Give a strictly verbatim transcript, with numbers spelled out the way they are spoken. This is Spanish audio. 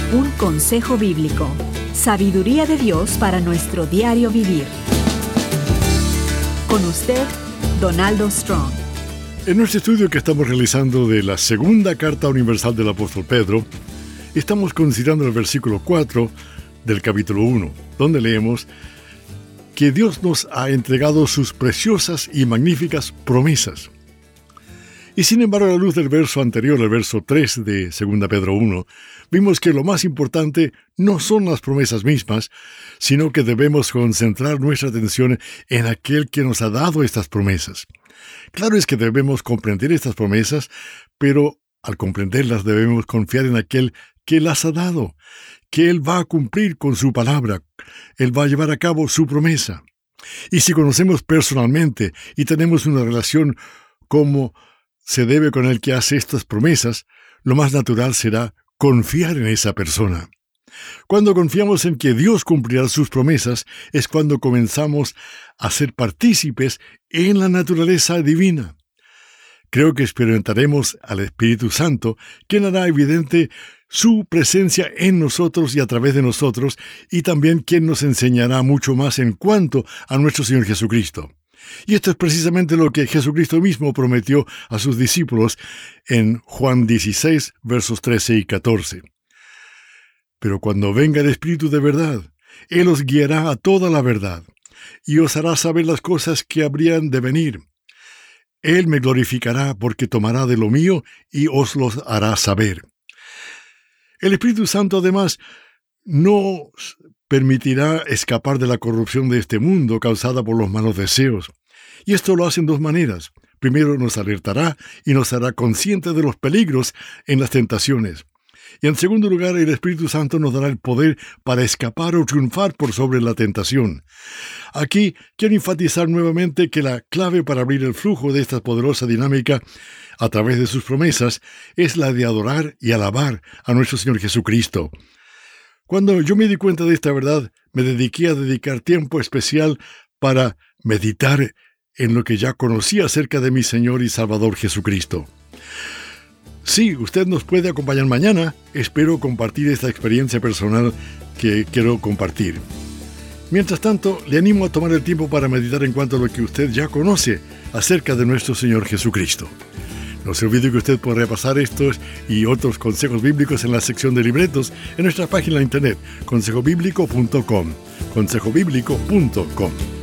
Un consejo bíblico. Sabiduría de Dios para nuestro diario vivir. Con usted, Donaldo Strong. En nuestro estudio que estamos realizando de la segunda carta universal del apóstol Pedro, estamos considerando el versículo cuatro del capítulo uno, donde leemos que Dios nos ha entregado sus preciosas y magníficas promesas. Y sin embargo, a la luz del verso anterior, el verso tres de segunda Pedro uno, vimos que lo más importante no son las promesas mismas, sino que debemos concentrar nuestra atención en aquel que nos ha dado estas promesas. Claro es que debemos comprender estas promesas, pero al comprenderlas debemos confiar en aquel que las ha dado, que Él va a cumplir con su palabra, Él va a llevar a cabo su promesa. Y si conocemos personalmente y tenemos una relación como se debe con el que hace estas promesas, lo más natural será confiar en esa persona. Cuando confiamos en que Dios cumplirá sus promesas, es cuando comenzamos a ser partícipes en la naturaleza divina. Creo que experimentaremos al Espíritu Santo, quien hará evidente su presencia en nosotros y a través de nosotros, y también quien nos enseñará mucho más en cuanto a nuestro Señor Jesucristo. Y esto es precisamente lo que Jesucristo mismo prometió a sus discípulos en Juan dieciséis, versos trece y catorce. Pero cuando venga el Espíritu de verdad, Él os guiará a toda la verdad, y os hará saber las cosas que habrían de venir. Él me glorificará porque tomará de lo mío y os los hará saber. El Espíritu Santo, además, no permitirá escapar de la corrupción de este mundo causada por los malos deseos. Y esto lo hace en dos maneras. Primero, nos alertará y nos hará conscientes de los peligros en las tentaciones. Y en segundo lugar, el Espíritu Santo nos dará el poder para escapar o triunfar por sobre la tentación. Aquí quiero enfatizar nuevamente que la clave para abrir el flujo de esta poderosa dinámica a través de sus promesas es la de adorar y alabar a nuestro Señor Jesucristo. Cuando yo me di cuenta de esta verdad, me dediqué a dedicar tiempo especial para meditar en lo que ya conocía acerca de mi Señor y Salvador Jesucristo. Sí, usted nos puede acompañar mañana. Espero compartir esta experiencia personal que quiero compartir. Mientras tanto, le animo a tomar el tiempo para meditar en cuanto a lo que usted ya conoce acerca de nuestro Señor Jesucristo. No se olvide que usted puede repasar estos y otros consejos bíblicos en la sección de libretos en nuestra página de internet, consejo bíblico punto com. consejo bíblico punto com.